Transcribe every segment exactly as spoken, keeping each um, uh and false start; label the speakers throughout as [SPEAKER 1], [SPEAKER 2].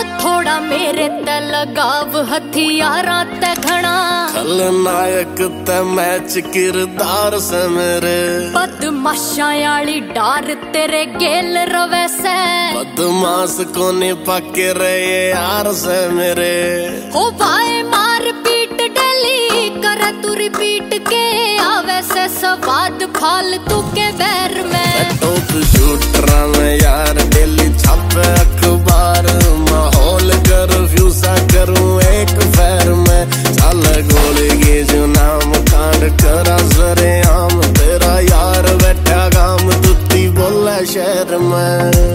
[SPEAKER 1] थोड़ा मेरे ते लगाव हथियारा ते घना
[SPEAKER 2] खलनायक ते मैच किरदार से मेरे
[SPEAKER 1] बदमाशा आली डार तेरे गेल रवे से
[SPEAKER 2] बदमाश कोने पके रहे यार से मेरे
[SPEAKER 1] हो भाई मार पीट डली कर तू रिपीट के आवे से स्वाद फालतू के बैर में
[SPEAKER 2] टॉप शूटरा में यार डेली छापे अखबार माहौल कर्फ्यू सा करूं एक फैर में चल गोली के जो नाम कांड करा सरे आम तेरा यार बैठा गाम तुत्ती बोला शहर में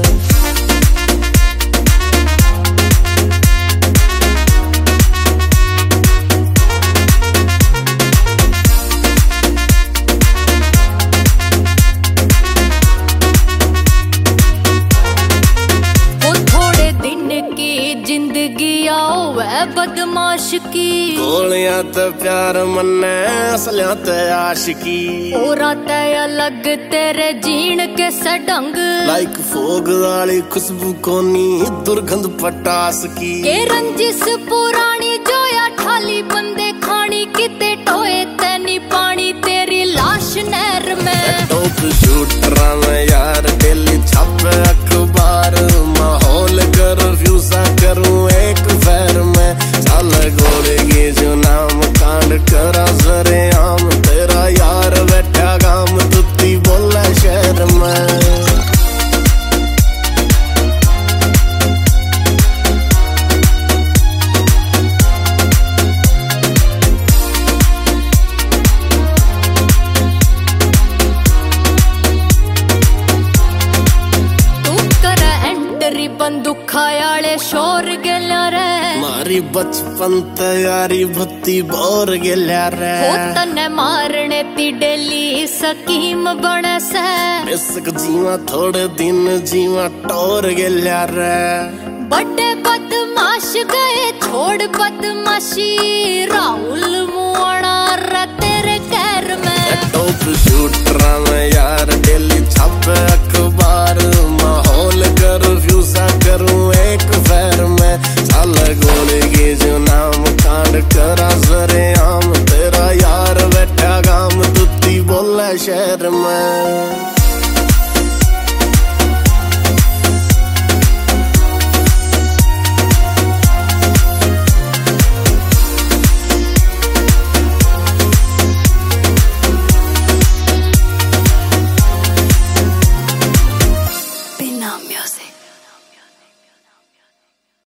[SPEAKER 1] बदमाश की
[SPEAKER 2] गोलियां ते प्यार मन्ने असलियां ते आशिकी
[SPEAKER 1] औरा ते अलग तेरे जीण के सडंग
[SPEAKER 2] लाइक फोग वाली खुशबू कोनी दुर्गंध पटास की
[SPEAKER 1] के रंजिश पुरानी जोया ठाली बंदे खानी किते टोए तैनी पानी तेरी लाश नहर में
[SPEAKER 2] टॉप शूटरा में यार डेली छापे अखबार माहौल कर्फ्यू सा करूं एक फैर में चल गोले के जो नाम कांड करा सरे आम तेरा यार बैठा गाम तुत्ती बोला शहर में
[SPEAKER 1] बंदूखा आले शोर गेल्या रे
[SPEAKER 2] मारी बचपन तैयारी भत्ती बोर गेल्या रे
[SPEAKER 1] हो तने मारने ती डेली सकीम बने से
[SPEAKER 2] बेसक जीवा थोड़े दिन जीवा टोर गेल्या रे
[SPEAKER 1] बड़े बदमाश गए छोड़ बदमाशी राहुल मुआना रे तेरे कैर में
[SPEAKER 2] टॉप शूटरा में यार डेली छापे अखबार माहौल कर्फ्यू सा करूं एक फैर में चल गोली के जो नाम कांड करा सरे आम तेरा यार बैठा गाम तुत्ती बोला शहर में।